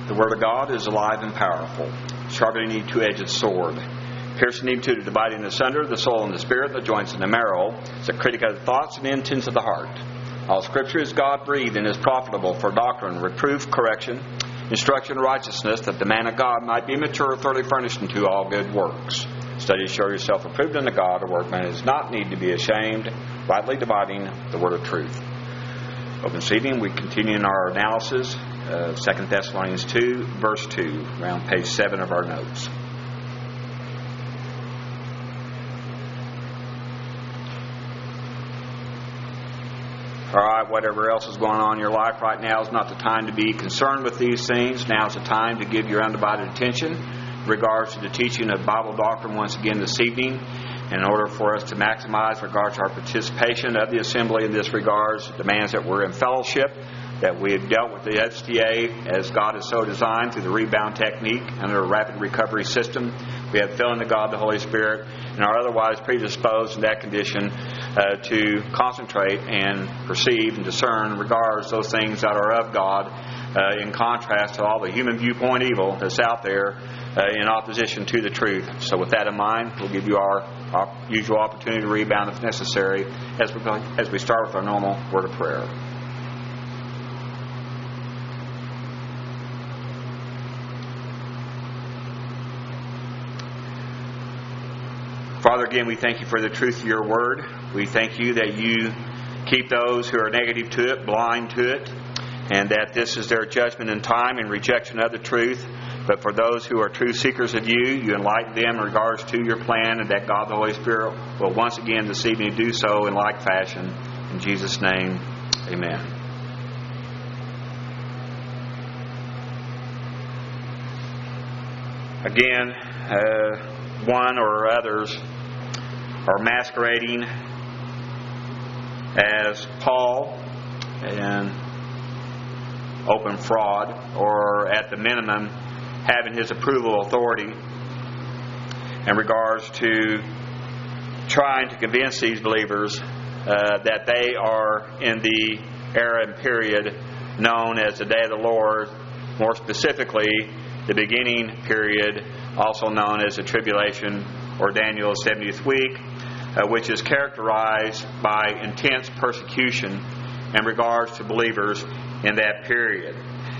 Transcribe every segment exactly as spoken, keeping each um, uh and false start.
The Word of God is alive and powerful, sharper than any two-edged sword, piercing even to the dividing asunder the soul and the spirit, the joints and the marrow. It's a critic of the thoughts and intents of the heart. All Scripture is God-breathed and is profitable for doctrine, reproof, correction, instruction, and righteousness, that the man of God might be mature, thoroughly furnished unto all good works. Study to show yourself approved unto God, a workman does not need to be ashamed, rightly dividing the word of truth. Open this evening, we continue in our analysis of Second Thessalonians two, verse two, around page seven of our notes. All right, whatever else is going on in your life right now is not the time to be concerned with these things. Now is the time to give your undivided attention in regards to the teaching of Bible doctrine once again this evening. In order for us to maximize regards to our participation of the assembly in this regards, it demands that we're in fellowship, that we have dealt with the S D A as God has so designed through the rebound technique under a rapid recovery system. We have filling to God the Holy Spirit and are otherwise predisposed in that condition uh, to concentrate and perceive and discern in regards to those things that are of God, uh, in contrast to all the human viewpoint evil that's out there uh, in opposition to the truth. So with that in mind, we'll give you our, our usual opportunity to rebound if necessary as we, as we start with our normal word of prayer. Father, again, we thank you for the truth of your word. We thank you that you keep those who are negative to it, blind to it, and that this is their judgment in time and rejection of the truth. But for those who are true seekers of you, you enlighten them in regards to your plan, and that God the Holy Spirit will once again this evening do so in like fashion. In Jesus' name, amen. Again, uh, one or others are masquerading as Paul in open fraud, or at the minimum having his approval authority in regards to trying to convince these believers uh, that they are in the era and period known as the Day of the Lord, more specifically the beginning period, also known as the Tribulation or Daniel's seventieth week, uh, which is characterized by intense persecution in regards to believers in that period.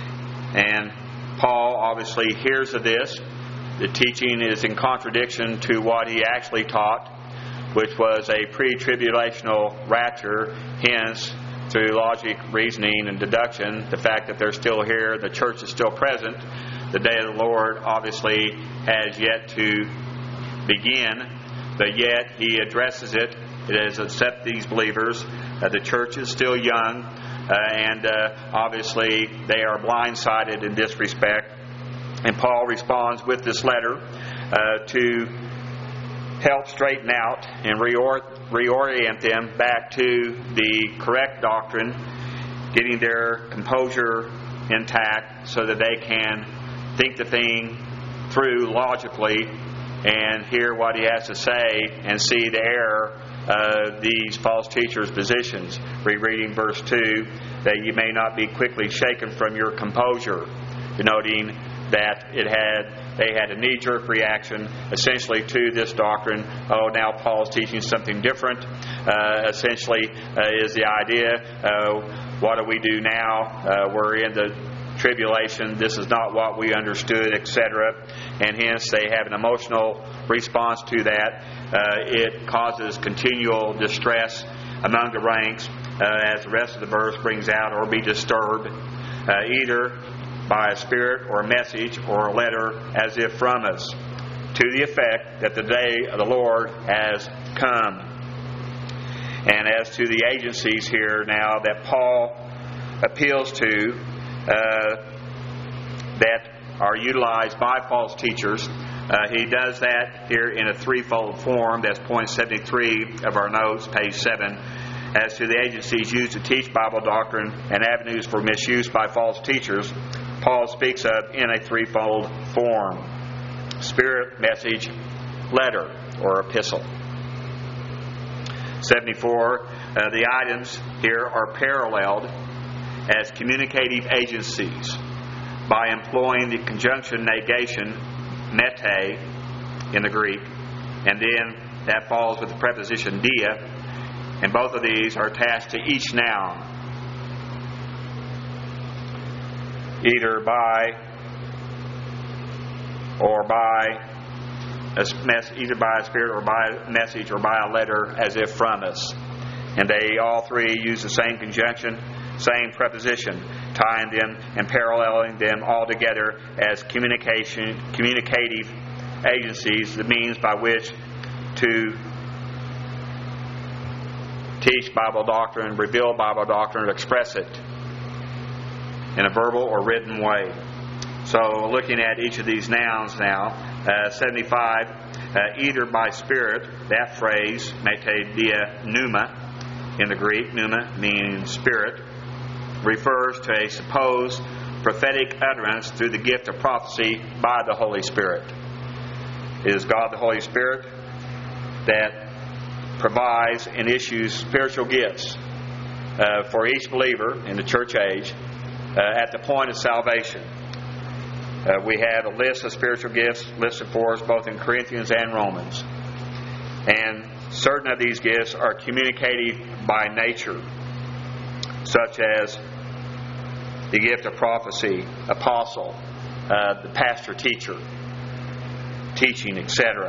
And Paul obviously hears of this. The teaching is in contradiction to what he actually taught, which was a pre-tribulational rapture. Hence, through logic, reasoning, and deduction, the fact that they're still here, the church is still present, the day of the Lord obviously has yet to begin, but yet he addresses it. It is accept these believers. Uh, the church is still young, uh, and uh, obviously they are blindsided in this respect. And Paul responds with this letter uh, to help straighten out and reor- reorient them back to the correct doctrine, getting their composure intact so that they can think the thing through logically and hear what he has to say and see the error of these false teachers' positions. Rereading verse two, that you may not be quickly shaken from your composure, denoting that it had they had a knee-jerk reaction essentially to this doctrine. Oh, now Paul's teaching something different. Uh, essentially uh, is the idea, uh, what do we do now? Uh, we're in the tribulation. This is not what we understood, et cetera. And hence they have an emotional response to that. Uh, it causes continual distress among the ranks, uh, as the rest of the verse brings out, or be disturbed, uh, either by a spirit or a message or a letter as if from us, to the effect that the day of the Lord has come. And as to the agencies here now that Paul appeals to, uh, that are utilized by false teachers, uh, he does that here in a threefold form. That's point seventy-three of our notes, page seven. As to the agencies used to teach Bible doctrine and avenues for misuse by false teachers, Paul speaks of in a threefold form: spirit, message, letter, or epistle. seventy-four, uh, the items here are paralleled as communicative agencies. by employing the conjunction negation, mete, in the Greek, and then that falls with the preposition dia, and both of these are attached to each noun, either by or by a mess, either by a spirit or by a message or by a letter, as if from us. And they all three use the same conjunction, same preposition, tying them and paralleling them all together as communication, communicative agencies, the means by which to teach Bible doctrine, reveal Bible doctrine, express it in a verbal or written way. So looking at each of these nouns now, uh, seventy-five, uh, either by spirit, that phrase, mete dia pneuma, in the Greek, pneuma meaning spirit, refers to a supposed prophetic utterance through the gift of prophecy by the Holy Spirit. It is God the Holy Spirit that provides and issues spiritual gifts uh, for each believer in the church age uh, at the point of salvation. Uh, we have a list of spiritual gifts listed for us both in Corinthians and Romans. And certain of these gifts are communicative by nature, such as the gift of prophecy, apostle, uh, the pastor-teacher, teaching, et cetera.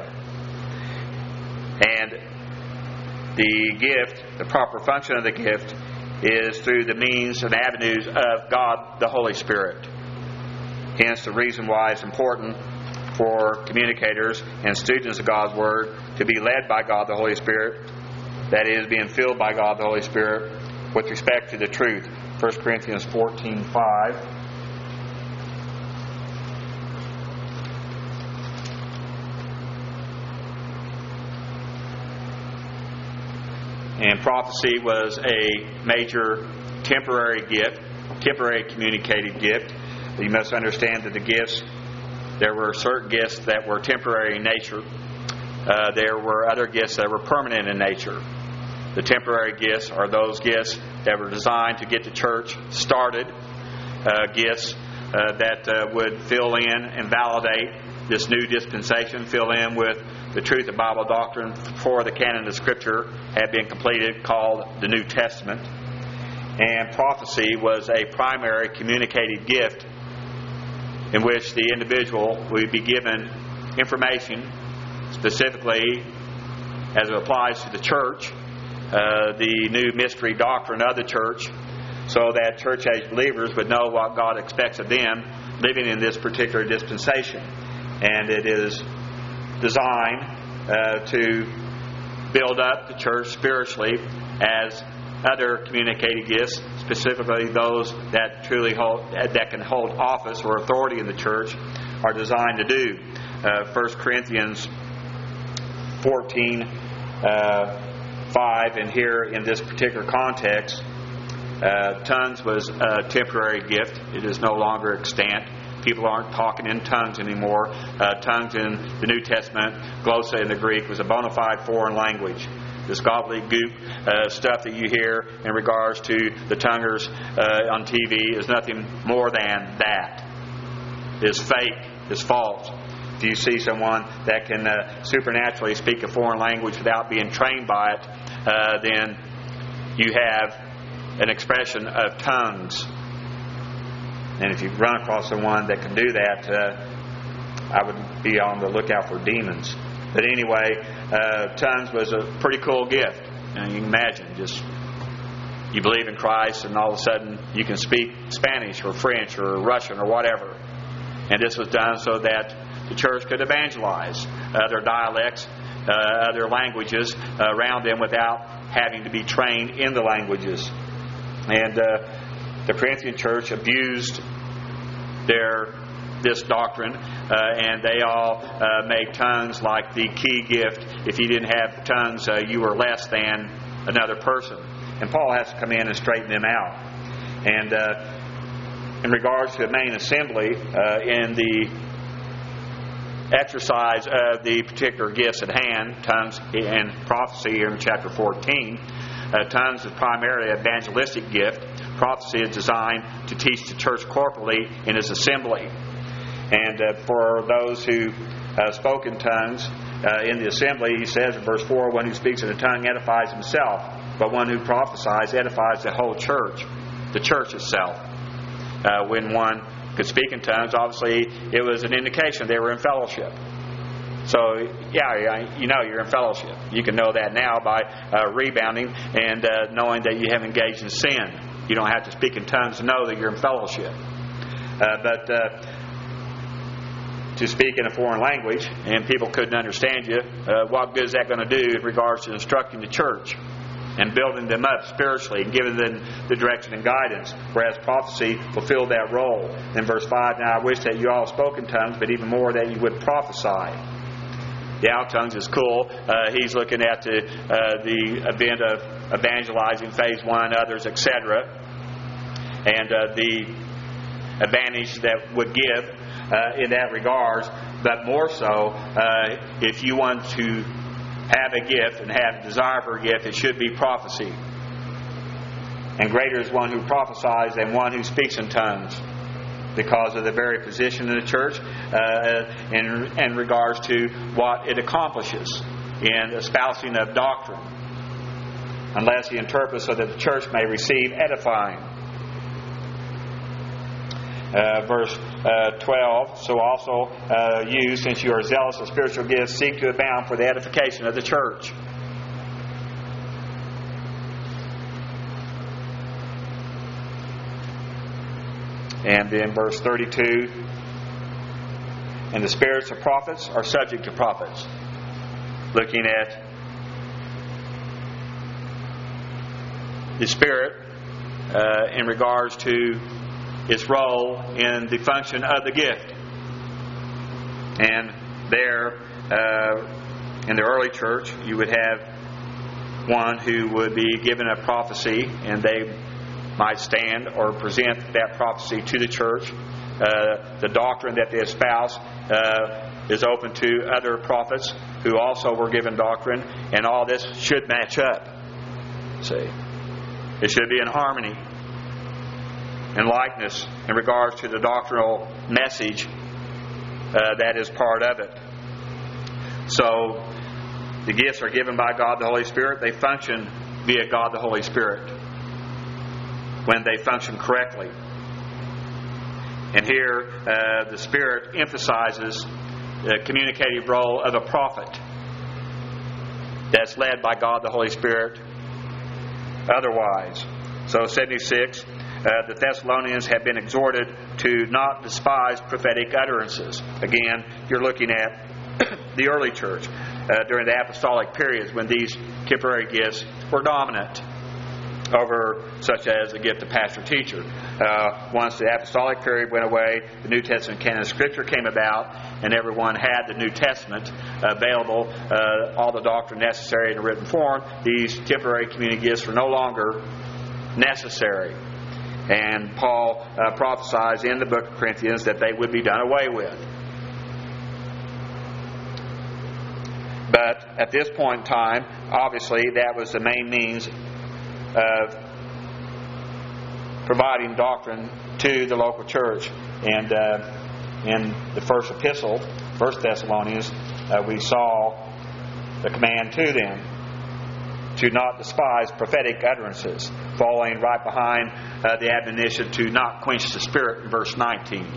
And the gift, the proper function of the gift, is through the means and avenues of God the Holy Spirit. Hence the reason why it's important for communicators and students of God's Word to be led by God the Holy Spirit, that is, being filled by God the Holy Spirit with respect to the truth. First Corinthians fourteen five. And prophecy was a major temporary gift, temporary communicative gift. You must understand that the gifts, there were certain gifts that were temporary in nature. Uh, there were other gifts that were permanent in nature. The temporary gifts are those gifts that were designed to get the church started, uh, gifts uh, that uh, would fill in and validate this new dispensation, fill in with the truth of Bible doctrine before the canon of Scripture had been completed, called the New Testament. And prophecy was a primary communicative gift in which the individual would be given information, specifically as it applies to the church, uh, the new mystery doctrine of the church, so that church age believers would know what God expects of them living in this particular dispensation. And it is designed uh, to build up the church spiritually, as other communicative gifts, specifically those that truly hold, that can hold office or authority in the church, are designed to do. Uh, First Corinthians fourteen five, and here in this particular context, uh, tongues was a temporary gift. It is no longer extant. People aren't talking in tongues anymore. Uh, tongues in the New Testament, glossa in the Greek, was a bona fide foreign language. This gobbledygook uh, stuff that you hear in regards to the tonguers uh, on T V is nothing more than that. It's fake. It's false. If you see someone that can uh, supernaturally speak a foreign language without being trained by it, uh, then you have an expression of tongues. And if you run across someone that can do that, uh, I would be on the lookout for demons. But anyway, uh, tongues was a pretty cool gift. And you can imagine, just you believe in Christ and all of a sudden you can speak Spanish or French or Russian or whatever. And this was done so that the church could evangelize other dialects, uh, other languages uh, around them without having to be trained in the languages. And uh, the Corinthian church abused their this doctrine, uh, and they all uh, made tongues like the key gift. If you didn't have tongues, uh, you were less than another person. And Paul has to come in and straighten them out. And uh, in regards to the main assembly, uh, in the exercise of the particular gifts at hand, tongues and prophecy here in chapter fourteen, uh, tongues is primarily an evangelistic gift Prophecy is designed to teach the church corporately in its assembly. And uh, for those who uh, spoke in tongues uh, in the assembly, he says in verse four, one who speaks in a tongue edifies himself, but one who prophesies edifies the whole church, the church itself. Uh, when one could speak in tongues, obviously it was an indication they were in fellowship. So, yeah, you know you're in fellowship. You can know that now by uh, rebounding and uh, knowing that you have engaged in sin. You don't have to speak in tongues to know that you're in fellowship. Uh, but uh, to speak in a foreign language and people couldn't understand you, uh, what good is that going to do in regards to instructing the church and building them up spiritually and giving them the direction and guidance? Whereas prophecy fulfilled that role. In verse five, now I wish that you all spoke in tongues, but even more that you would prophesy. Yeah, tongues is cool. Uh, he's looking at the uh, the event of evangelizing, phase one, others, et cetera, and uh, the advantage that would give uh, in that regards. But more so, uh, if you want to have a gift and have a desire for a gift, it should be prophecy. And greater is one who prophesies than one who speaks in tongues, because of the very position in the church uh, in, in regards to what it accomplishes in espousing of doctrine, unless he interprets so that the church may receive edifying. Uh, verse uh, twelve, so also uh, you, since you are zealous of spiritual gifts, seek to abound for the edification of the church. And then verse thirty-two, and the spirits of prophets are subject to prophets. Looking at the Spirit uh, in regards to its role in the function of the gift. And there, uh, in the early church, you would have one who would be given a prophecy, and they might stand or present that prophecy to the church. Uh, the doctrine that they espouse uh, is open to other prophets who also were given doctrine, and all this should match up. See, it should be in harmony and likeness in regards to the doctrinal message uh, that is part of it. So, the gifts are given by God the Holy Spirit. They function via God the Holy Spirit when they function correctly. And here, uh, the Spirit emphasizes the communicative role of a prophet that's led by God the Holy Spirit otherwise. So, seventy-six, uh, the Thessalonians have been exhorted to not despise prophetic utterances. Again, you're looking at the early church uh, during the apostolic periods when these temporary gifts were dominant over such as the gift of pastor-teacher. Uh, once the apostolic period went away, the New Testament canon of Scripture came about, and everyone had the New Testament available, uh, all the doctrine necessary in a written form. These temporary community gifts were no longer necessary. And Paul uh, prophesies in the book of Corinthians that they would be done away with. But at this point in time, obviously that was the main means of providing doctrine to the local church. And uh, in the first epistle, First Thessalonians, uh, we saw the command to them to not despise prophetic utterances, following right behind uh, the admonition to not quench the Spirit in verse nineteen.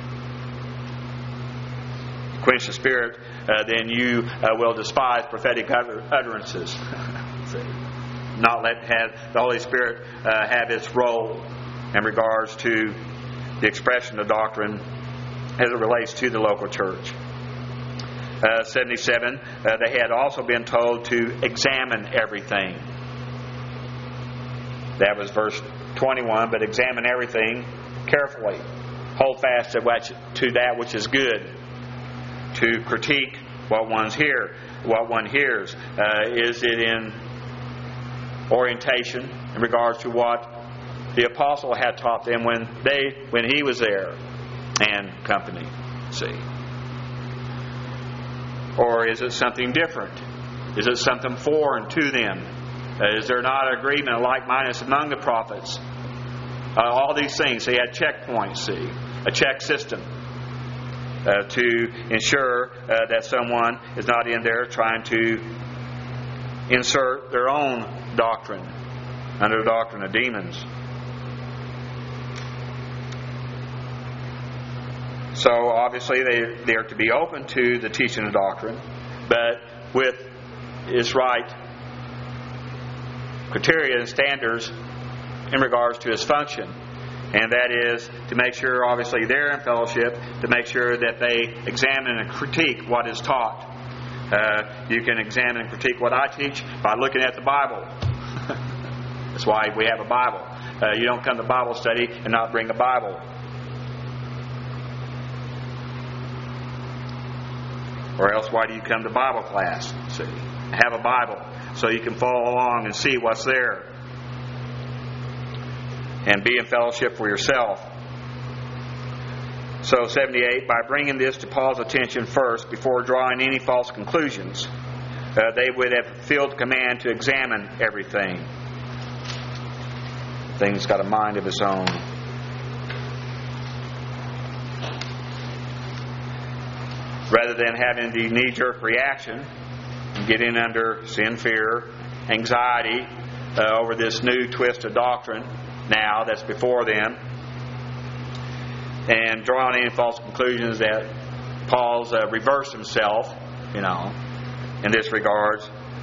Quench the Spirit, uh, then you uh, will despise prophetic utter- utterances. Not let have the Holy Spirit uh, have its role in regards to the expression of doctrine as it relates to the local church. Uh, seventy-seven, uh, they had also been told to examine everything. That was verse twenty-one, but examine everything carefully. Hold fast to, what, to that which is good. To critique what one's hear, what one hears. Uh, is it in orientation in regards to what the apostle had taught them when they when he was there and company? See. Or is it something different? Is it something foreign to them? Uh, is there not agreement, like-mindedness among the prophets? Uh, all these things. So he had checkpoints, see, a check system uh, to ensure uh, that someone is not in there trying to insert their own doctrine under the doctrine of demons. So obviously they, they are to be open to the teaching of doctrine, but with its right criteria and standards in regards to its function. And that is to make sure, obviously, they're in fellowship, to make sure that they examine and critique what is taught. Uh, you can examine and critique what I teach by looking at the Bible. That's why we have a Bible. Uh, you don't come to Bible study and not bring a Bible. Or else why do you come to Bible class? See, have a Bible so you can follow along and see what's there. And be in fellowship for yourself. So seventy-eight, by bringing this to Paul's attention first, before drawing any false conclusions, uh, they would have fulfilled the command to examine everything. Thing's got a mind of its own. Rather than having the knee-jerk reaction and getting under sin, fear, anxiety uh, over this new twist of doctrine now that's before them, and drawing any false conclusions that Paul's uh, reversed himself, you know, in this regards,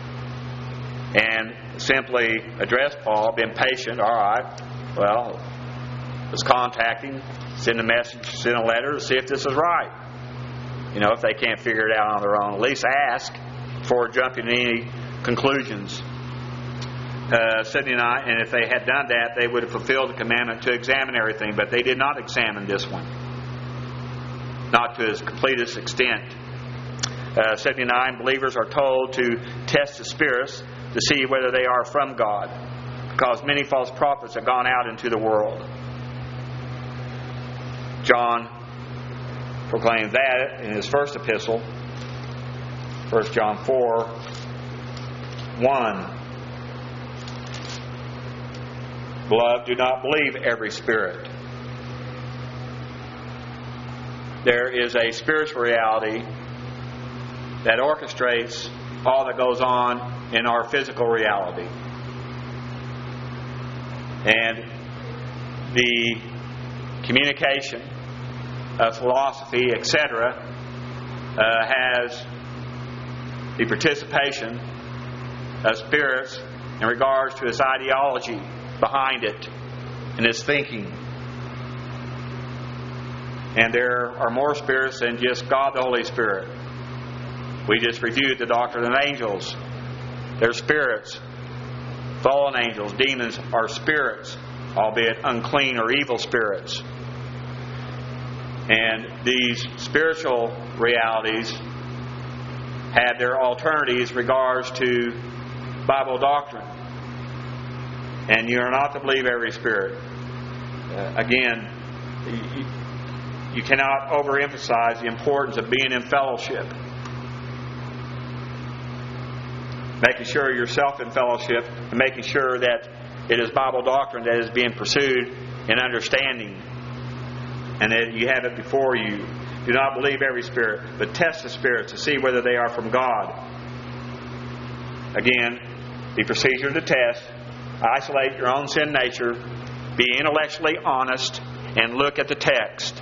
and simply addressed Paul, been patient. All right, well, let's contact him, send a message, send a letter to see if this is right. You know, if they can't figure it out on their own, at least ask before jumping to any conclusions. Uh, seventy-nine, and if they had done that, they would have fulfilled the commandment to examine everything, but they did not examine this one, not to its completest extent. Uh, seventy-nine, believers are told to test the spirits to see whether they are from God, because many false prophets have gone out into the world. John proclaimed that in his first epistle, First John four one. Beloved, do not believe every spirit. There is a spiritual reality that orchestrates all that goes on in our physical reality. And the communication of philosophy, et cetera, uh, has the participation of spirits in regards to its ideology behind it and its thinking. And there are more spirits than just God the Holy Spirit. We just reviewed the doctrine of angels. They're spirits. Fallen angels, demons, are spirits, albeit unclean or evil spirits. And these spiritual realities have their alternatives regards to Bible doctrine. And you are not to believe every spirit. Uh, again, you, you cannot overemphasize the importance of being in fellowship. Making sure yourself in fellowship and making sure that it is Bible doctrine that is being pursued in understanding, and that you have it before you. Do not believe every spirit, but test the spirits to see whether they are from God. Again, the procedure to test: isolate your own sin nature, be intellectually honest, and look at the text.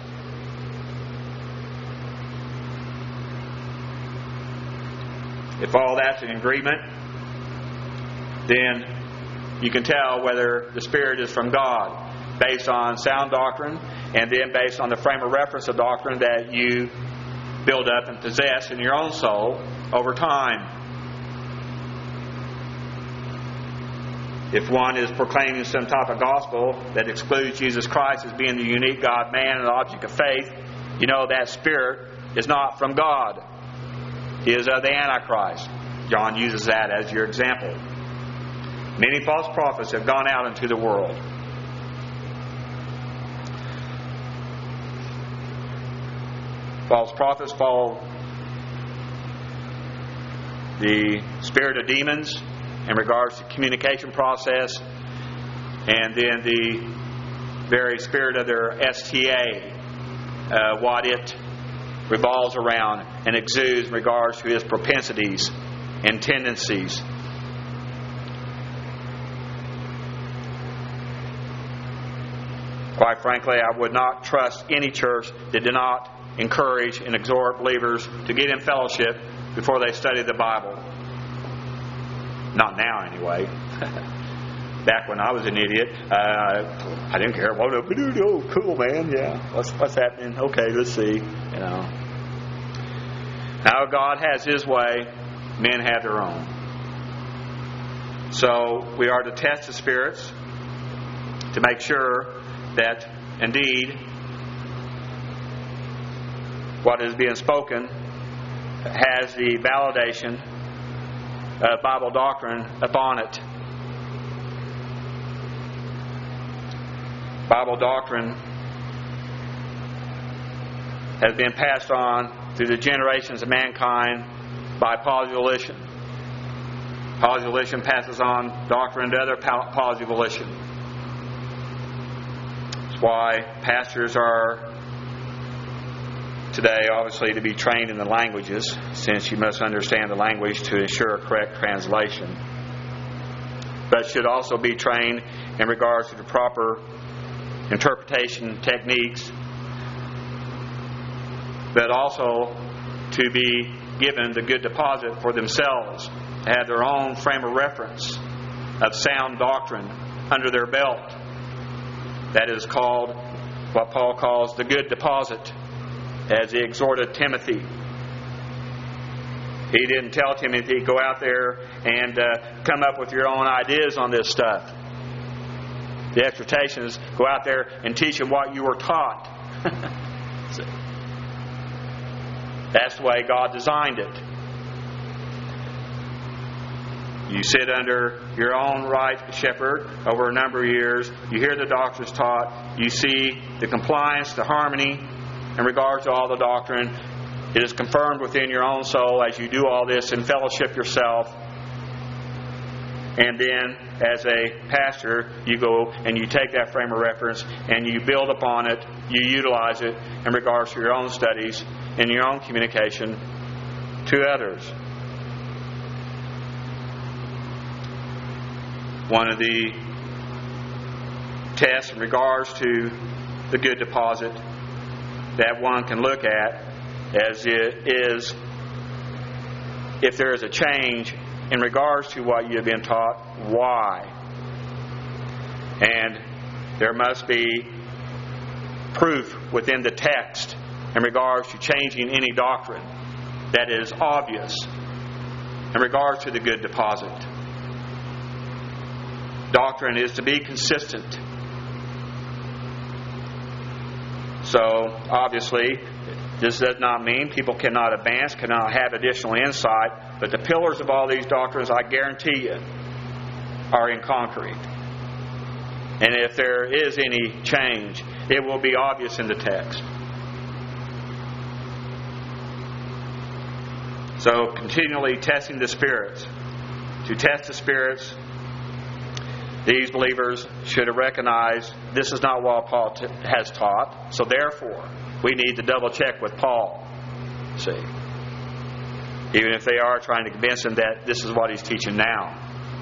If all that's in agreement, then you can tell whether the Spirit is from God based on sound doctrine, and then based on the frame of reference of doctrine that you build up and possess in your own soul over time. If one is proclaiming some type of gospel that excludes Jesus Christ as being the unique God-man and the object of faith, you know that spirit is not from God. He is of the Antichrist. John uses that as your example. Many false prophets have gone out into the world. False prophets follow the spirit of demons in regards to communication process, and then the very spirit of their S T A, uh, what it revolves around and exudes in regards to his propensities and tendencies. Quite frankly, I would not trust any church that did not encourage and exhort believers to get in fellowship before they study the Bible. Not now, anyway. Back when I was an idiot, uh, I didn't care. Oh, cool, man. Yeah, what's what's happening? Okay, let's see. You know. Now God has His way; men have their own. So we are to test the spirits to make sure that indeed what is being spoken has the validation of Bible doctrine upon it. Bible doctrine has been passed on through the generations of mankind by Polyvolition. Polyvolition passes on doctrine to other Polyvolition. That's why pastors are today obviously to be trained in the languages, since you must understand the language to ensure a correct translation. But should also be trained in regards to the proper interpretation techniques, but also to be given the good deposit for themselves, to have their own frame of reference of sound doctrine under their belt. That is called what Paul calls the good deposit, as he exhorted Timothy. He didn't tell Timothy, go out there and uh, come up with your own ideas on this stuff. The exhortation is, go out there and teach them what you were taught. That's the way God designed it. You sit under your own right shepherd over a number of years. You hear the doctrines taught. You see the compliance, the harmony in regards to all the doctrine. It is confirmed within your own soul as you do all this in fellowship yourself. And then, as a pastor, you go and you take that frame of reference and you build upon it, you utilize it in regards to your own studies and your own communication to others. One of the tests in regards to the good deposit that one can look at as it is if there is a change in regards to what you have been taught, why? And there must be proof within the text in regards to changing any doctrine that is obvious in regards to the good deposit. Doctrine is to be consistent. So, obviously, this does not mean people cannot advance, cannot have additional insight, but the pillars of all these doctrines, I guarantee you, are in concrete. And if there is any change, it will be obvious in the text. So, continually testing the spirits. To test the spirits, these believers should have recognized this is not what Paul t- has taught. So therefore, we need to double check with Paul. See, even if they are trying to convince him that this is what he's teaching now.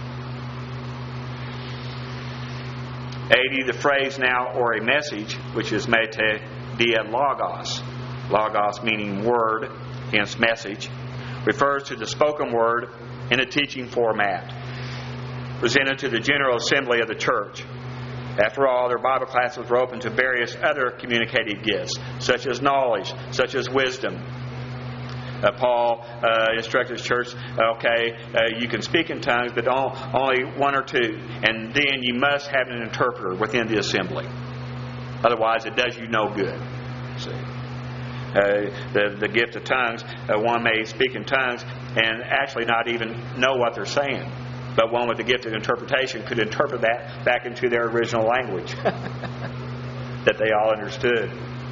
eighty, the phrase now or a message, which is mete dia logos, logos meaning word, hence message, refers to the spoken word in a teaching format, presented to the general assembly of the church. After all, their Bible classes were open to various other communicative gifts, such as knowledge, such as wisdom. Uh, Paul uh, instructed his church, okay, uh, you can speak in tongues, but only one or two. And then you must have an interpreter within the assembly. Otherwise, it does you no good. See? Uh, the, the gift of tongues, uh, one may speak in tongues and actually not even know what they're saying. But one with the gift of interpretation could interpret that back into their original language that they all understood.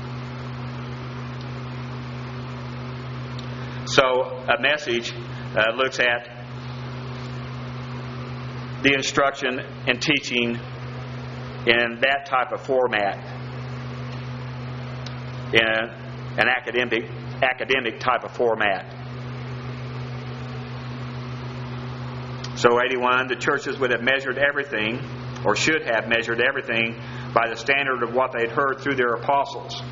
So a message uh, looks at the instruction and teaching in that type of format, in an academic academic type of format. So eighty-one, the churches would have measured everything, or should have measured everything, by the standard of what they'd heard through their apostles.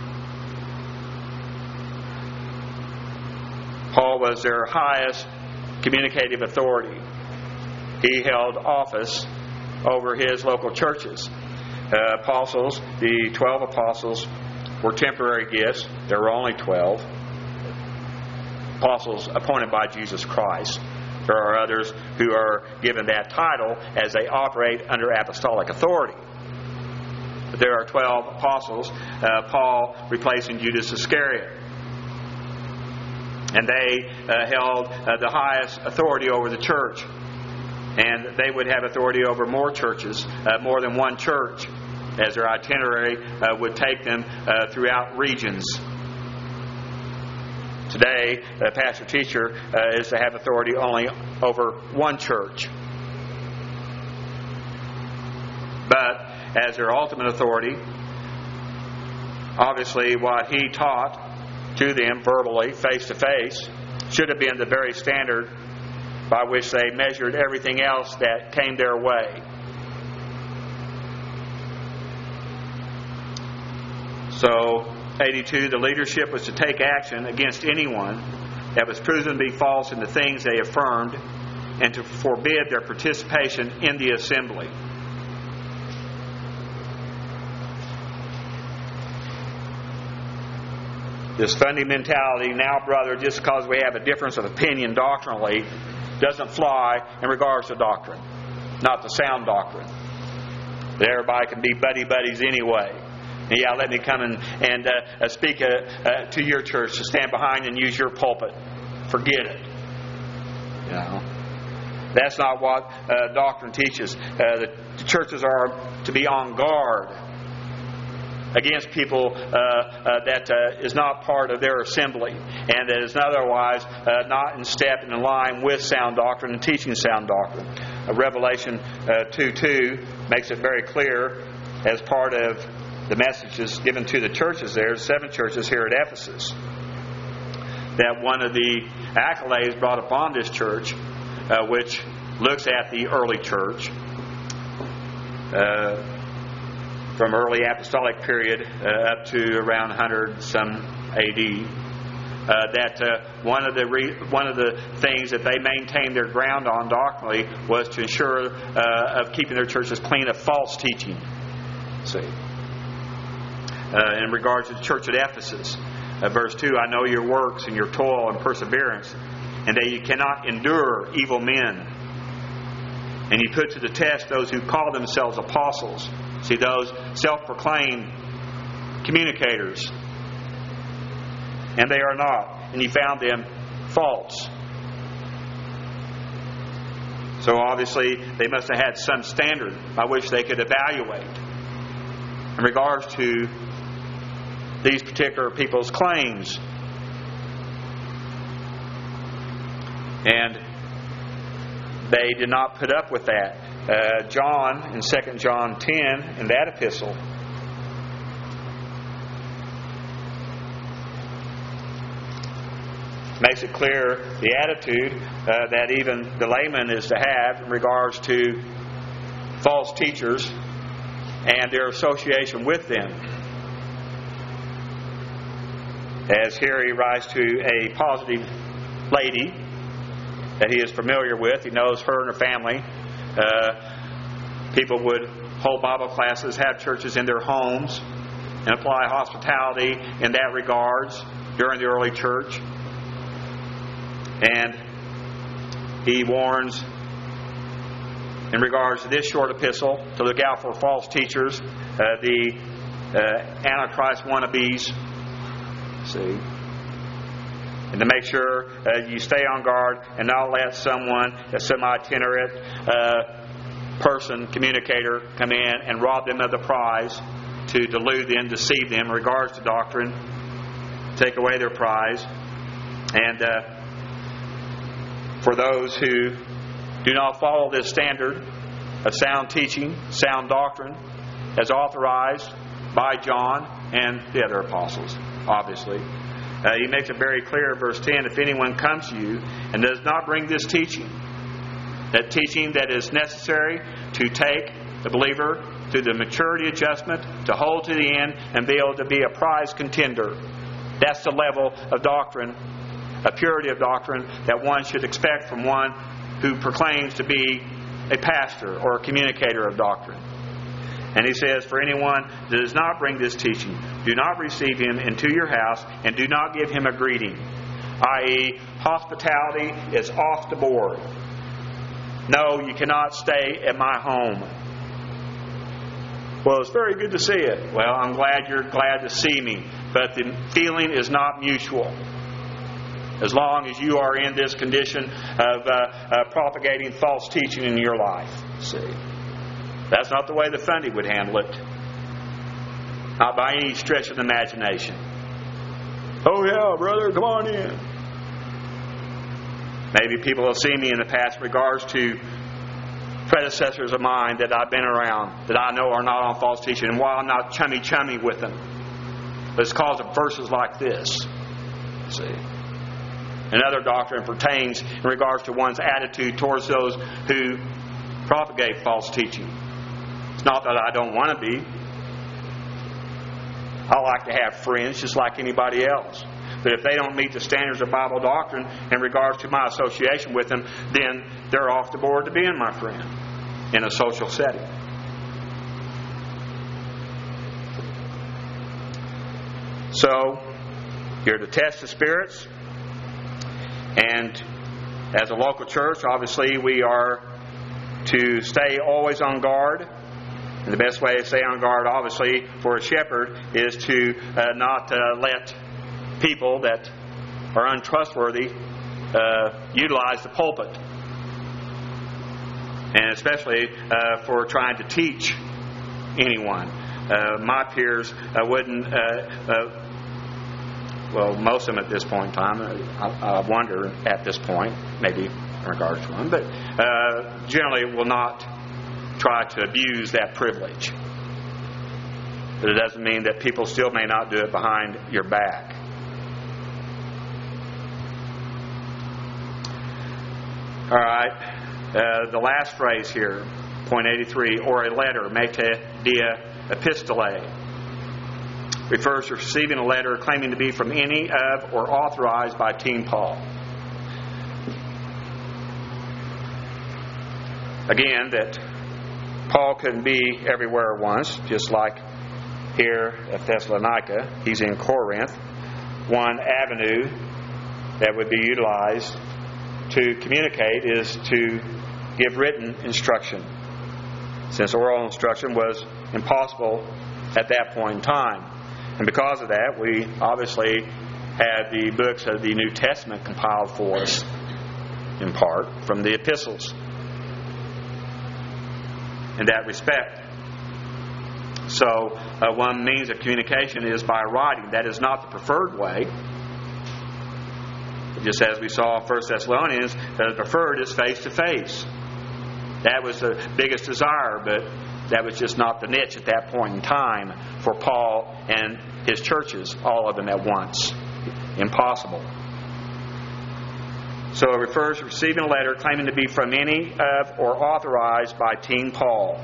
Paul was their highest communicative authority. He held office over his local churches. Uh, apostles, the twelve apostles, were temporary gifts. There were only twelve. Apostles appointed by Jesus Christ. There are others who are given that title as they operate under apostolic authority. But there are twelve apostles, uh, Paul replacing Judas Iscariot. And they uh, held uh, the highest authority over the church. And they would have authority over more churches, uh, more than one church, as their itinerary uh, would take them uh, throughout regions. Today, a pastor-teacher uh, is to have authority only over one church. But as their ultimate authority, obviously what he taught to them verbally, face-to-face, should have been the very standard by which they measured everything else that came their way. So, eighty-two, the leadership was to take action against anyone that was proven to be false in the things they affirmed, and to forbid their participation in the assembly. This funding mentality, now, brother, just because we have a difference of opinion doctrinally, doesn't fly in regards to doctrine, not the sound doctrine. That everybody can be buddy-buddies anyway. And yeah, let me come and, and uh, speak uh, uh, to your church, to stand behind and use your pulpit. Forget it. You know, that's not what uh, doctrine teaches. Uh, the, the churches are to be on guard against people uh, uh, that uh, is not part of their assembly, and that is otherwise uh, not in step and in line with sound doctrine and teaching sound doctrine. Uh, Revelation uh, two two makes it very clear, as part of the messages given to the churches there, seven churches here at Ephesus, that one of the accolades brought upon this church, uh, which looks at the early church, uh, from early apostolic period uh, up to around one hundred some A D, uh, that uh, one of the re- one of the things that they maintained their ground on doctrinally was to ensure uh, of keeping their churches clean of false teaching. See, uh, in regards to the church at Ephesus, uh, verse two: I know your works and your toil and perseverance, and that you cannot endure evil men, and you put to the test those who call themselves apostles. See, those self-proclaimed communicators, and they are not, and you found them false. So obviously they must have had some standard by which they could evaluate in regards to these particular people's claims. And they did not put up with that. Uh, John, in Second John ten, in that epistle, makes it clear the attitude uh, that even the layman is to have in regards to false teachers and their association with them. As here he writes to a positive lady that he is familiar with. He knows her and her family. Uh, people would hold Bible classes, have churches in their homes, and apply hospitality in that regards during the early church. And he warns in regards to this short epistle to look out for false teachers, uh, the uh, Antichrist wannabes. See? And to make sure uh, you stay on guard and not let someone, a semi-itinerant uh, person, communicator, come in and rob them of the prize, to delude them, deceive them in regards to doctrine, take away their prize. And uh, for those who do not follow this standard of sound teaching, sound doctrine, as authorized by John and the other apostles, obviously. Uh, he makes it very clear in verse ten, if anyone comes to you and does not bring this teaching, that teaching that is necessary to take the believer through the maturity adjustment, to hold to the end, and be able to be a prize contender. That's the level of doctrine, a purity of doctrine that one should expect from one who proclaims to be a pastor or a communicator of doctrine. And he says, for anyone that does not bring this teaching, do not receive him into your house and do not give him a greeting. that is, hospitality is off the board. No, you cannot stay at my home. Well, it's very good to see it. Well, I'm glad you're glad to see me. But the feeling is not mutual. As long as you are in this condition of uh, uh, propagating false teaching in your life. See? That's not the way the Fundy would handle it. Not by any stretch of the imagination. Oh yeah, brother, come on in. Maybe people have seen me in the past in regards to predecessors of mine that I've been around, that I know are not on false teaching. And while I'm not chummy-chummy with them, but it's because of verses like this. See? Another doctrine pertains in regards to one's attitude towards those who propagate false teaching. It's not that I don't want to be. I like to have friends just like anybody else. But if they don't meet the standards of Bible doctrine in regards to my association with them, then they're off the board to being my friend in a social setting. So, you're to test the spirits. And as a local church, obviously we are to stay always on guard. And the best way to stay on guard, obviously, for a shepherd is to uh, not uh, let people that are untrustworthy uh, utilize the pulpit. And especially uh, for trying to teach anyone. Uh, my peers uh, wouldn't... Uh, uh, Well, most of them at this point in time, I, I wonder at this point, maybe in regards to them, but uh, generally will not try to abuse that privilege. But it doesn't mean that people still may not do it behind your back. All right, uh, the last phrase here, point eighty-three, or a letter, mete dia epistolae, refers to receiving a letter claiming to be from any of or authorized by Team Paul. Again, that Paul couldn't be everywhere at once, just like here at Thessalonica. He's in Corinth. One avenue that would be utilized to communicate is to give written instruction, since oral instruction was impossible at that point in time. And because of that, we obviously had the books of the New Testament compiled for us, in part, from the epistles. In that respect. So, uh, one means of communication is by writing. That is not the preferred way. Just as we saw in First Thessalonians, that the preferred is face-to-face. That was the biggest desire, but that was just not the niche at that point in time for Paul and his churches, all of them at once. Impossible. So it refers to receiving a letter claiming to be from any of or authorized by Team Paul.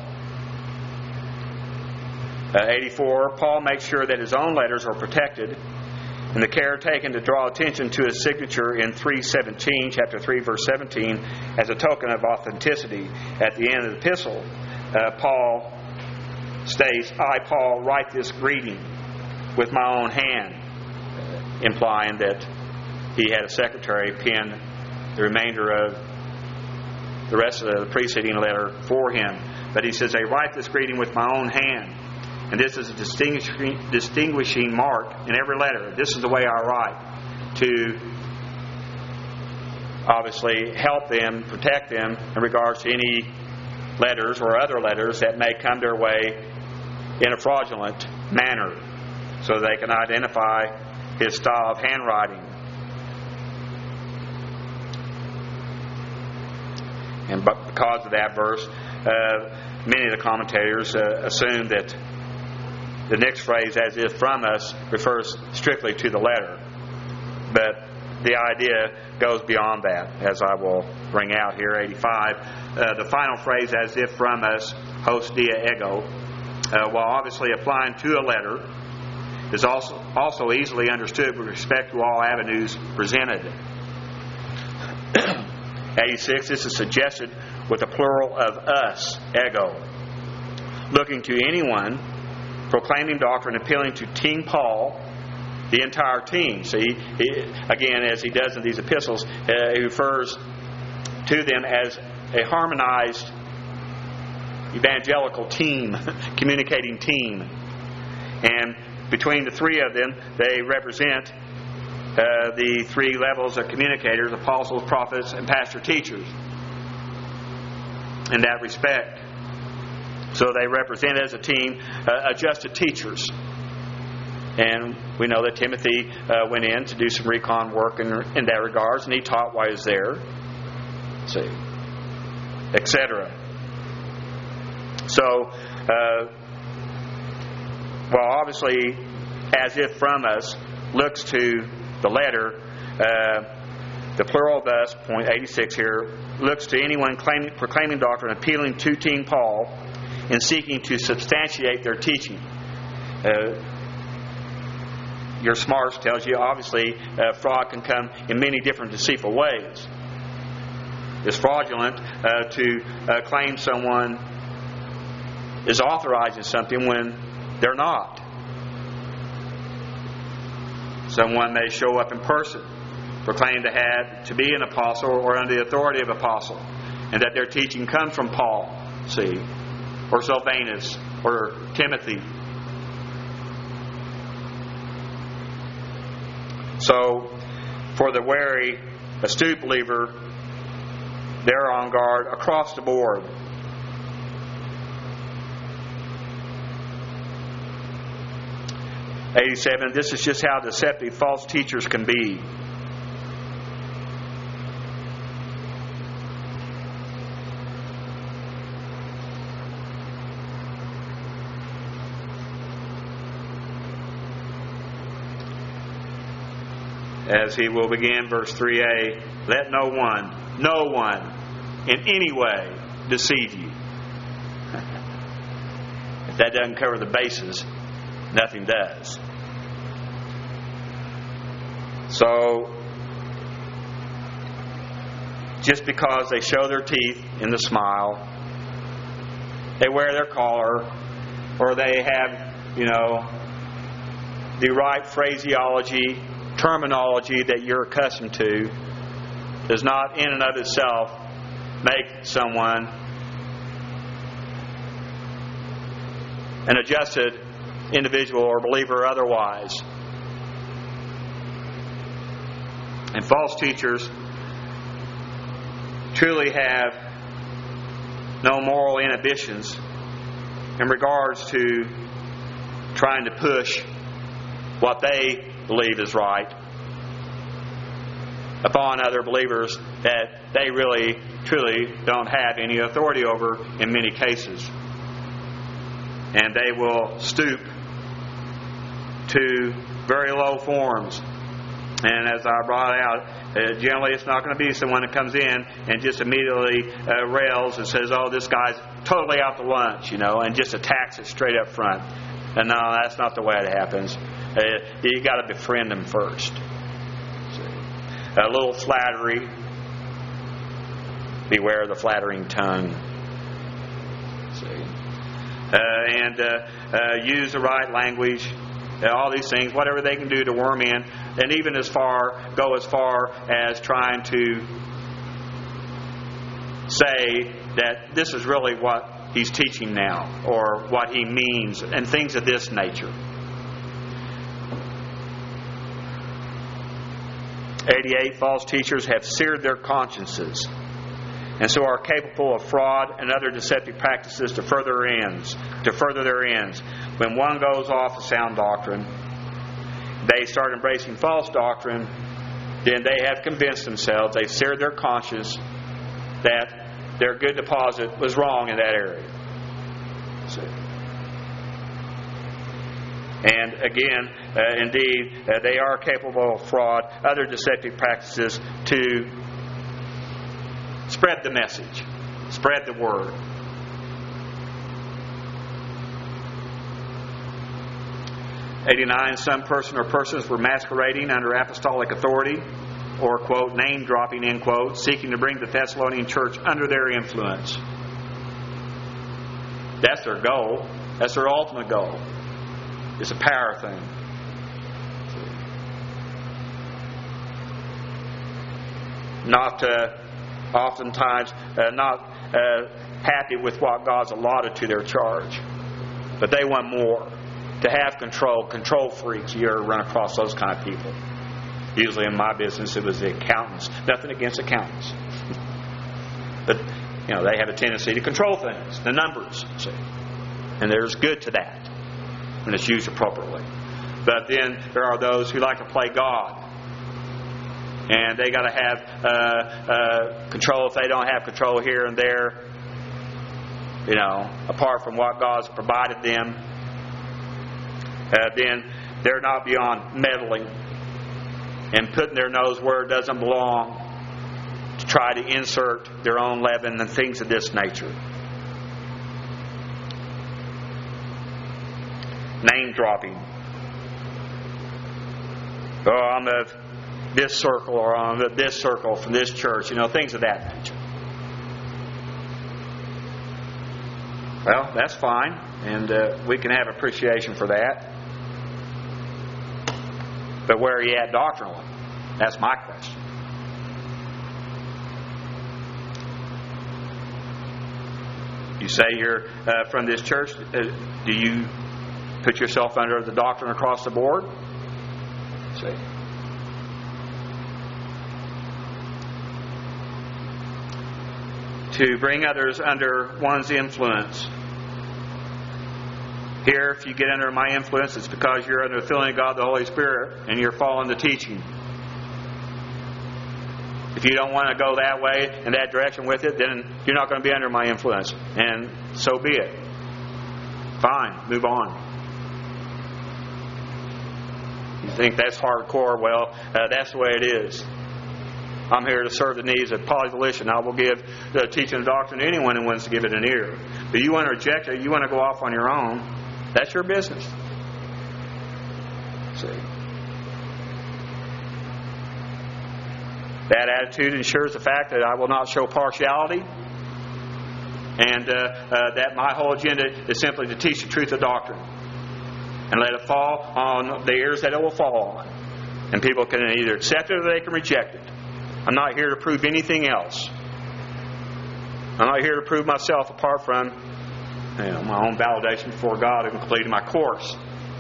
Uh, eighty-four, Paul makes sure that his own letters are protected, and the care taken to draw attention to his signature in three seventeen, chapter three, verse seventeen, as a token of authenticity. At the end of the epistle, uh, Paul states, I, Paul, write this greeting with my own hand, implying that he had a secretary pen the remainder of the rest of the preceding letter for him. But he says, I write this greeting with my own hand. And this is a distinguishing, distinguishing mark in every letter. This is the way I write, to obviously help them, protect them in regards to any letters or other letters that may come their way in a fraudulent manner, so they can identify his style of handwriting. And because of that verse, uh, many of the commentators uh, assume that the next phrase, as if from us, refers strictly to the letter. But the idea goes beyond that, as I will bring out here, eighty-five. Uh, the final phrase, as if from us, hos dia ego, uh, while obviously applying to a letter, is also, also easily understood with respect to all avenues presented. eighty-six, this is suggested with a plural of us, ego, looking to anyone proclaiming doctrine, appealing to Team Paul, the entire team. See, he, again, as he does in these epistles, uh, he refers to them as a harmonized evangelical team, communicating team. And between the three of them, they represent uh, the three levels of communicators: apostles, prophets, and pastor teachers. In that respect. So they represent as a team uh, adjusted teachers. And we know that Timothy uh, went in to do some recon work in, in that regards, and he taught while he was there. See, et cetera. So, uh, well, obviously, as if from us looks to the letter, uh, the plural of us, point eighty-six here, looks to anyone claiming, proclaiming doctrine, appealing to Team Paul, and seeking to substantiate their teaching. Uh, your smarts tells you, obviously, uh, fraud can come in many different deceitful ways. It's fraudulent uh, to uh, claim someone is authorizing something when they're not. Someone may show up in person, proclaim to have to be an apostle or under the authority of apostle, and that their teaching comes from Paul, see, or Silvanus, or Timothy. So, for the wary, astute believer, they're on guard across the board. eighty-seven, this is just how deceptive false teachers can be. As he will begin, verse three a, let no one, no one, in any way deceive you. If that doesn't cover the bases, nothing does. So, just because they show their teeth in the smile, they wear their collar, or they have, you know, the right phraseology, terminology that you're accustomed to, does not in and of itself make someone an adjusted individual or believer or otherwise. And false teachers truly have no moral inhibitions in regards to trying to push what they believe is right upon other believers that they really, truly don't have any authority over in many cases. And they will stoop to very low forms. And as I brought out, uh, generally it's not going to be someone that comes in and just immediately uh, rails and says, oh, this guy's totally out to lunch, you know, and just attacks it straight up front. And no, that's not the way it happens. Uh, you got to befriend them first. See? A little flattery. Beware of the flattering tongue. See? Uh, and uh, uh, use the right language. Uh, all these things, whatever they can do to worm in, and even as far go as far as trying to say that this is really what he's teaching now, or what he means, and things of this nature. eighty-eight, false teachers have seared their consciences, and so are capable of fraud and other deceptive practices to further ends, to further their ends. When one goes off of sound doctrine, they start embracing false doctrine, then they have convinced themselves, they've seared their conscience, that their good deposit was wrong in that area. See. And again, uh, indeed, uh, they are capable of fraud, other deceptive practices to spread the message, spread the word. eighty-nine, some person or persons were masquerading under apostolic authority, or, quote, name dropping, end quote, seeking to bring the Thessalonian church under their influence. That's their goal. That's their ultimate goal. It's a power thing. Not uh, oftentimes uh, not uh, happy with what God's allotted to their charge, but they want more. To have control, control freaks. You ever run across those kind of people? Usually in my business, it was the accountants. Nothing against accountants, but you know they have a tendency to control things, the numbers. See, and there's good to that when it's used appropriately. But then there are those who like to play God, and they got to have uh, uh, control. If they don't have control here and there, you know, apart from what God's provided them, uh, then they're not beyond meddling and putting their nose where it doesn't belong to try to insert their own leaven and things of this nature. Name dropping. Oh, I'm of this circle, or I'm of this circle from this church, you know, things of that nature. Well, that's fine, and uh, we can have appreciation for that. But where are you at doctrinally? That's my question. You say you're uh, from this church. Uh, do you put yourself under the doctrine across the board? See. To bring others under one's influence. Here, if you get under my influence, it's because you're under the filling of God the Holy Spirit and you're following the teaching. If you don't want to go that way, in that direction with it, then you're not going to be under my influence. And so be it. Fine, move on. You think that's hardcore? Well, uh, that's the way it is. I'm here to serve the needs of polyvolition. I will give the teaching of doctrine to anyone who wants to give it an ear. But you want to reject it, you want to go off on your own, that's your business. See? That attitude ensures the fact that I will not show partiality, and uh, uh, that my whole agenda is simply to teach the truth of doctrine and let it fall on the ears that it will fall on. And people can either accept it or they can reject it. I'm not here to prove anything else. I'm not here to prove myself apart from you know, my own validation before God and completing my course.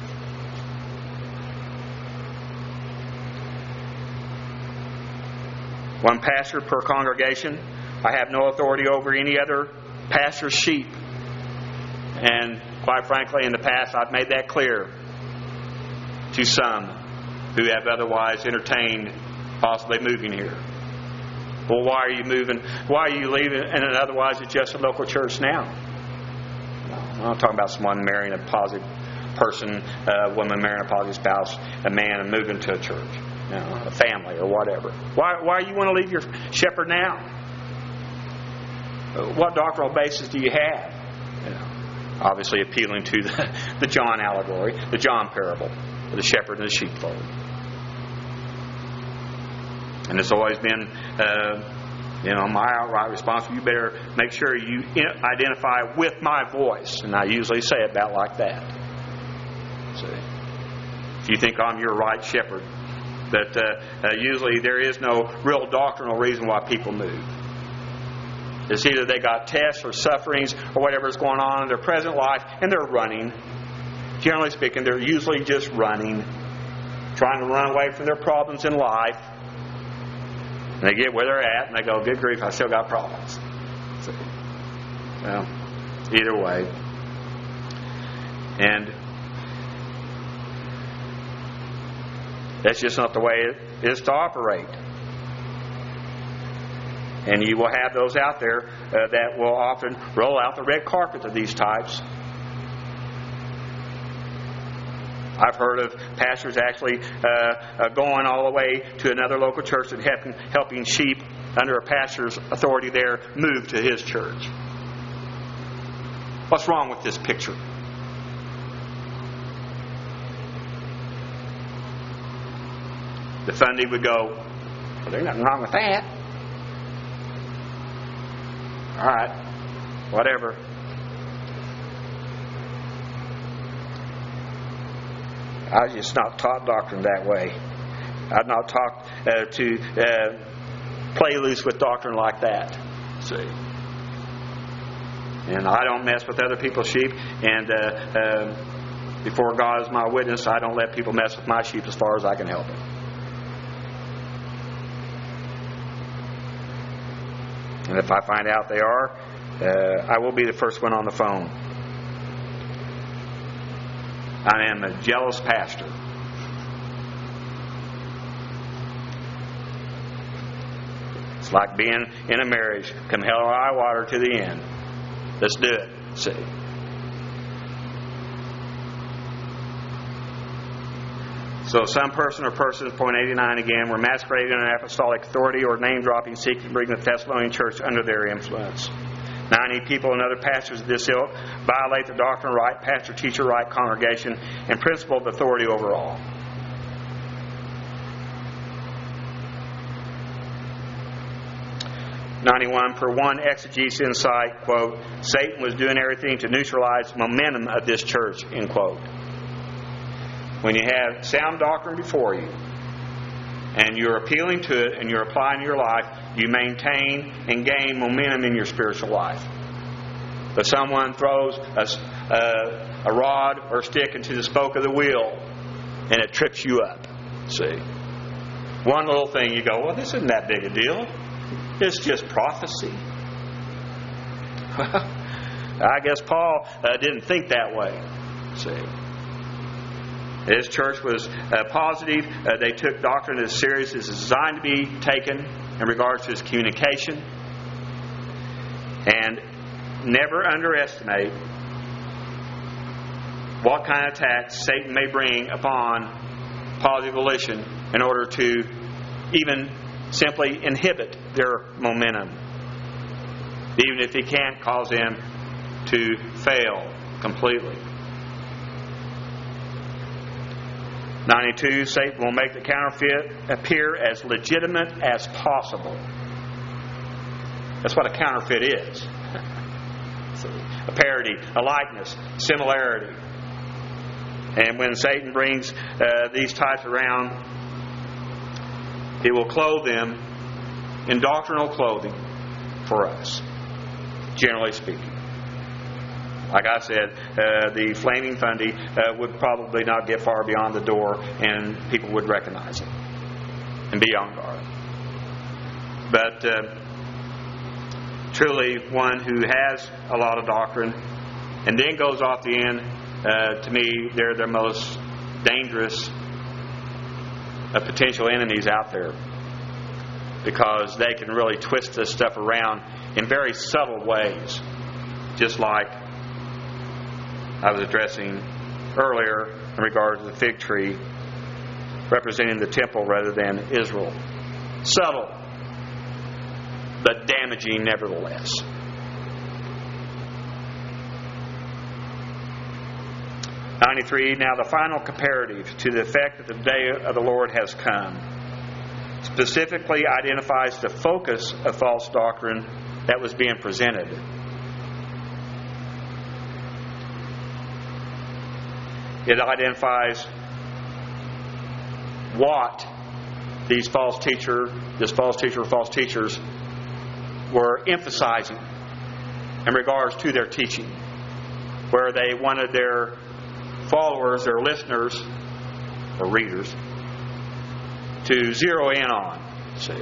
One pastor per congregation. I have no authority over any other pastor's sheep. And quite frankly, in the past, I've made that clear to some who have otherwise entertained possibly moving here. Well, why are you moving? Why are you leaving? And otherwise, it's just a local church now. I'm not talking about someone marrying a positive person, a woman marrying a positive spouse, a man and moving to a church, you know, a family or whatever. Why? Why do you want to leave your shepherd now? What doctrinal basis do you have? You know, obviously appealing to the, the John allegory, the John parable, the shepherd and the sheepfold. And it's always been, uh, you know, my outright response, you better make sure you identify with my voice. And I usually say it about like that. See? If you think I'm your right shepherd. But uh, uh, usually there is no real doctrinal reason why people move. It's either they got tests or sufferings or whatever is going on in their present life and they're running. Generally speaking, they're usually just running, trying to run away from their problems in life. And they get where they're at and they go, good grief, I still got problems. So, well, either way. And that's just not the way it is to operate. And you will have those out there uh, that will often roll out the red carpet to these types. I've heard of pastors actually uh, uh, going all the way to another local church and helping, helping sheep under a pastor's authority there move to his church. What's wrong with this picture? The fundie would go, well, there's nothing wrong with that. All right, whatever. I was just not taught doctrine that way. I've not taught uh, to uh, play loose with doctrine like that. See? And I don't mess with other people's sheep. And uh, uh, before God is my witness, I don't let people mess with my sheep as far as I can help it. And if I find out they are, uh, I will be the first one on the phone. I am a jealous pastor. It's like being in a marriage. Come hell or high water to the end. Let's do it. See. So some person or persons, point eighty-nine again, were masquerading in apostolic authority or name-dropping, seeking to bring the Thessalonian church under their influence. ninety people and other pastors of this ilk violate the doctrine of right, pastor-teacher right congregation, and principle of authority over all. ninety-one, per one exegete's insight, quote, Satan was doing everything to neutralize the momentum of this church, end quote. When you have sound doctrine before you, and you're appealing to it, and you're applying your life, you maintain and gain momentum in your spiritual life. But someone throws a, a, a rod or stick into the spoke of the wheel, and it trips you up. See? One little thing, you go, well, this isn't that big a deal. It's just prophecy. I guess Paul uh, didn't think that way. See? His church was uh, positive. Uh, they took doctrine as serious as it's designed to be taken in regards to its communication. And never underestimate what kind of attacks Satan may bring upon positive volition in order to even simply inhibit their momentum, even if he can't cause them to fail completely. ninety-two, Satan will make the counterfeit appear as legitimate as possible. That's what a counterfeit is. A parody, a likeness, similarity. And when Satan brings uh, these types around, he will clothe them in doctrinal clothing for us, generally speaking. Like I said, uh, the flaming fundie uh, would probably not get far beyond the door, and people would recognize it and be on guard. But uh, truly, one who has a lot of doctrine and then goes off the end, uh, to me, they're the most dangerous of potential enemies out there, because they can really twist this stuff around in very subtle ways, just like I was addressing earlier in regard to the fig tree representing the temple rather than Israel. Subtle, but damaging nevertheless. ninety-three, now the final comparative to the effect that the day of the Lord has come specifically identifies the focus of false doctrine that was being presented. It identifies what these false teacher, this false teacher or false teachers were emphasizing in regards to their teaching, where they wanted their followers, their listeners, or readers, to zero in on. See,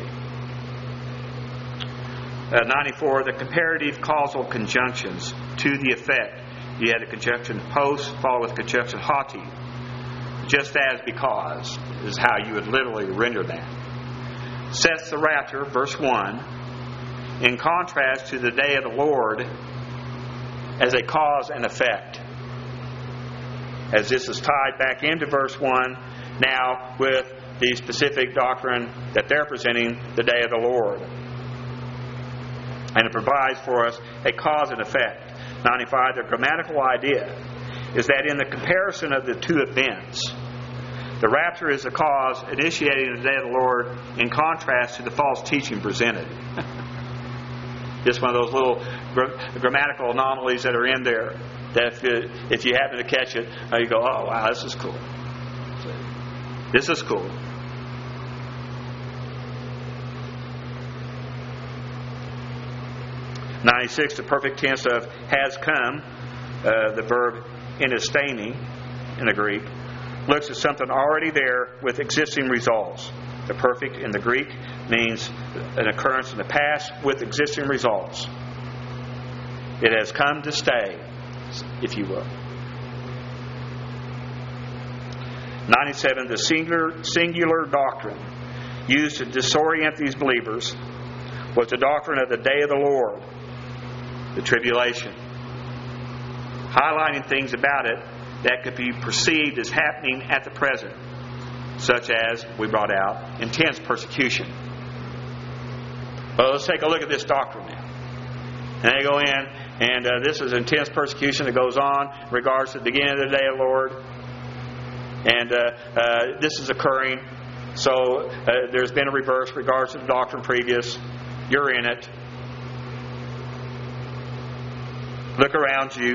uh, ninety-four, the comparative causal conjunctions to the effect. You had a conjunction post followed with conjunction haughty. Just as, because is how you would literally render that. Sets the rapture, verse one, in contrast to the day of the Lord as a cause and effect. As this is tied back into verse one now with the specific doctrine that they're presenting, the day of the Lord. And it provides for us a cause and effect. ninety-five, the grammatical idea is that in the comparison of the two events, the rapture is the cause initiating the day of the Lord in contrast to the false teaching presented. Just one of those little gra- grammatical anomalies that are in there that if you, if you happen to catch it, you go, oh, wow, this is cool. This is cool. ninety-six, the perfect tense of has come, uh, the verb enistemi in the Greek, looks at something already there with existing results. The perfect in the Greek means an occurrence in the past with existing results. It has come to stay, if you will. ninety-seven, the singular, singular doctrine used to disorient these believers was the doctrine of the day of the Lord, the tribulation, highlighting things about it that could be perceived as happening at the present, such as, we brought out, intense persecution. Well, let's take a look at this doctrine now. And they go in, and uh, this is intense persecution that goes on in regards to the beginning of the day of the Lord. And uh, uh, this is occurring. So uh, there's been a reverse in regards to the doctrine previous. You're in it. Look around you.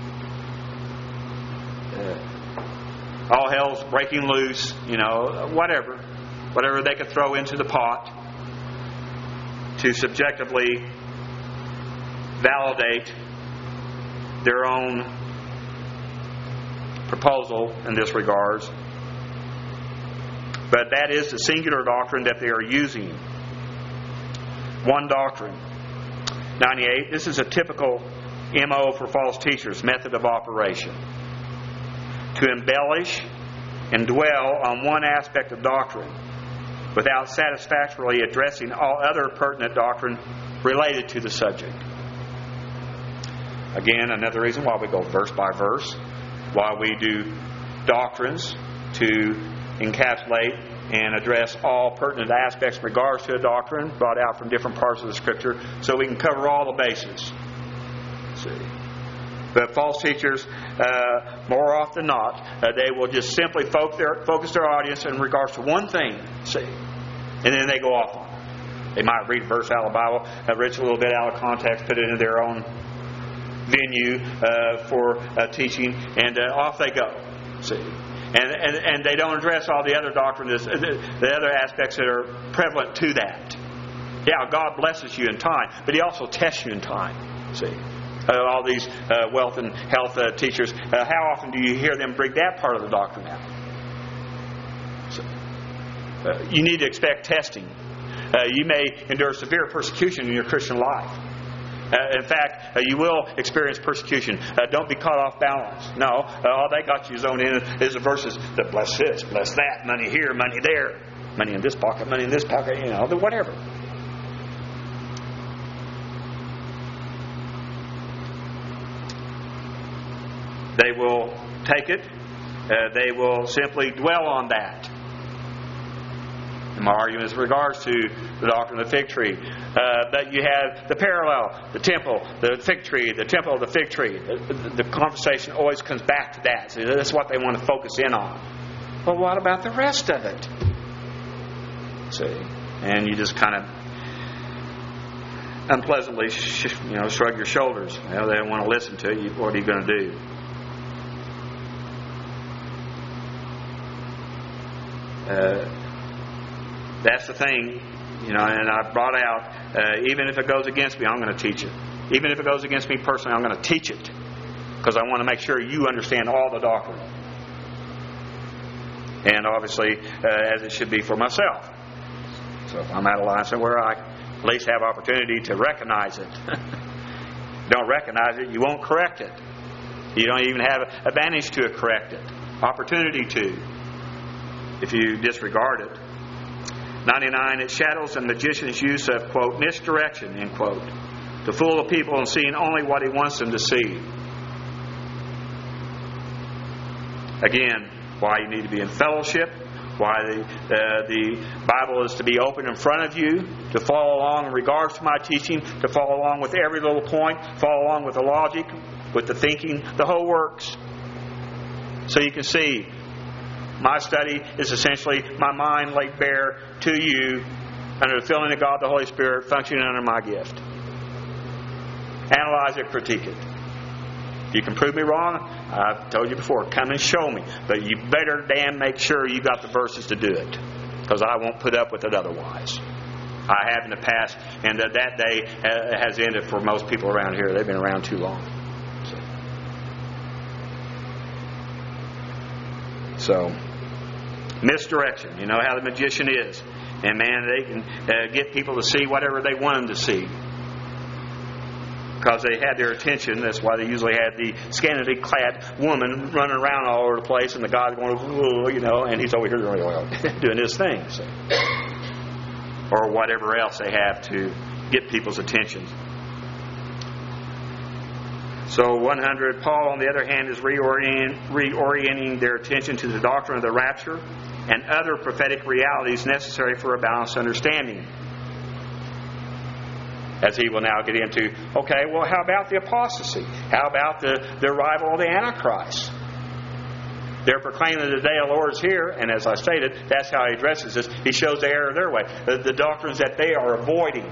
Uh, all hell's breaking loose, you know, whatever. Whatever they could throw into the pot to subjectively validate their own proposal in this regards. But that is the singular doctrine that they are using. One doctrine. ninety-eight, this is a typical M O for false teachers, method of operation. To embellish and dwell on one aspect of doctrine without satisfactorily addressing all other pertinent doctrine related to the subject. Again, another reason why we go verse by verse, why we do doctrines to encapsulate and address all pertinent aspects in regards to a doctrine brought out from different parts of the Scripture, so we can cover all the bases. See. But false teachers, uh, more often than not, uh, they will just simply focus their, focus their audience in regards to one thing, see, and then they go off on it. They might read a verse out of the Bible, uh, read a little bit out of context, put it into their own venue uh, for uh, teaching, and uh, off they go. See, and, and and they don't address all the other doctrines, the, the other aspects that are prevalent to that. Yeah, God blesses you in time, but He also tests you in time. See. Uh, all these uh, wealth and health uh, teachers, uh, how often do you hear them bring that part of the doctrine out? So, uh, you need to expect testing. Uh, you may endure severe persecution in your Christian life. Uh, in fact, uh, you will experience persecution. Uh, don't be caught off balance. No, uh, all they got you zoned in is the verses that bless this, bless that, money here, money there, money in this pocket, money in this pocket, you know, whatever. They will take it. Uh, they will simply dwell on that. And my argument is in regards to the doctrine of the fig tree. Uh, that you have the parallel, the temple, the fig tree, the temple, the fig tree. The, the conversation always comes back to that. So that's what they want to focus in on. Well, what about the rest of it? See? And you just kind of unpleasantly sh- you know, shrug your shoulders. Well, they don't want to listen to you. What are you going to do? Uh, that's the thing, you know, and I brought out, uh, even if it goes against me, I'm going to teach it. Even if it goes against me personally, I'm going to teach it. Because I want to make sure you understand all the doctrine. And obviously, uh, as it should be for myself. So if I'm at a line somewhere, I at least have opportunity to recognize it. Don't recognize it, you won't correct it. You don't even have advantage to correct it. Opportunity to. If you disregard it. ninety-nine, it shadows the magician's use of, quote, misdirection, end quote, to fool the people in seeing only what he wants them to see. Again, why you need to be in fellowship, why the, uh, the Bible is to be open in front of you, to follow along in regards to my teaching, to follow along with every little point, follow along with the logic, with the thinking, the whole works. So you can see, my study is essentially my mind laid bare to you under the filling of God the Holy Spirit, functioning under my gift. Analyze it, critique it. If you can prove me wrong, I've told you before, come and show me. But you better damn make sure you got the verses to do it, because I won't put up with it otherwise. I have in the past, and that, that day uh, has ended for most people around here. They've been around too long. So, misdirection. You know how the magician is. And man, they can uh, get people to see whatever they want them to see, because they had their attention. That's why they usually had the scantily clad woman running around all over the place, and the guy's going, ooh, you know, and he's over here doing his thing. So. Or whatever else they have to get people's attention. So one hundred, Paul, on the other hand, is reorient, reorienting their attention to the doctrine of the rapture and other prophetic realities necessary for a balanced understanding. As he will now get into, okay, well, how about the apostasy? How about the, the arrival of the Antichrist? They're proclaiming that the day of the Lord is here, and as I stated, that's how he addresses this. He shows the error of their way, the, the doctrines that they are avoiding.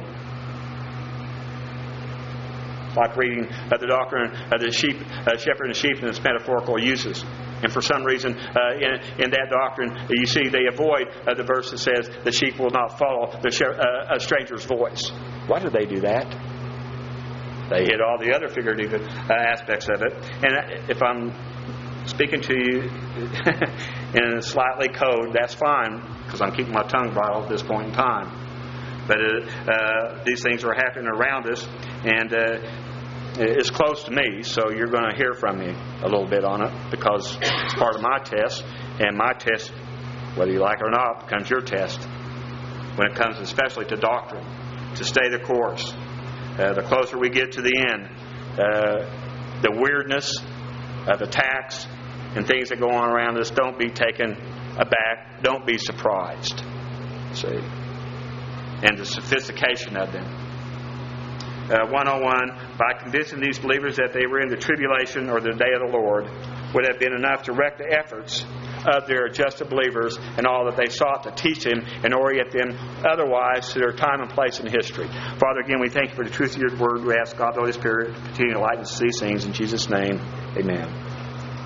Like reading uh, the doctrine of the sheep, uh, shepherd and sheep in its metaphorical uses. And for some reason, uh, in, in that doctrine, you see they avoid uh, the verse that says the sheep will not follow the she- uh, a stranger's voice. Why do they do that? They hit all the other figurative uh, aspects of it. And if I'm speaking to you in a slightly code, that's fine, because I'm keeping my tongue bridled at this point in time. But uh, uh, these things are happening around us, and uh, it's close to me, so you're going to hear from me a little bit on it, because it's part of my test, and my test, whether you like it or not, becomes your test when it comes especially to doctrine, to stay the course. Uh, the closer we get to the end, uh, the weirdness of attacks and things that go on around us, don't be taken aback, don't be surprised. See? And the sophistication of them. Uh, one oh one, by convincing these believers that they were in the tribulation or the day of the Lord, would have been enough to wreck the efforts of their adjusted believers and all that they sought to teach them and orient them otherwise to their time and place in history. Father, again, we thank you for the truth of your word. We ask God, the Holy Spirit, to continue to lighten us to these things. In Jesus' name, amen.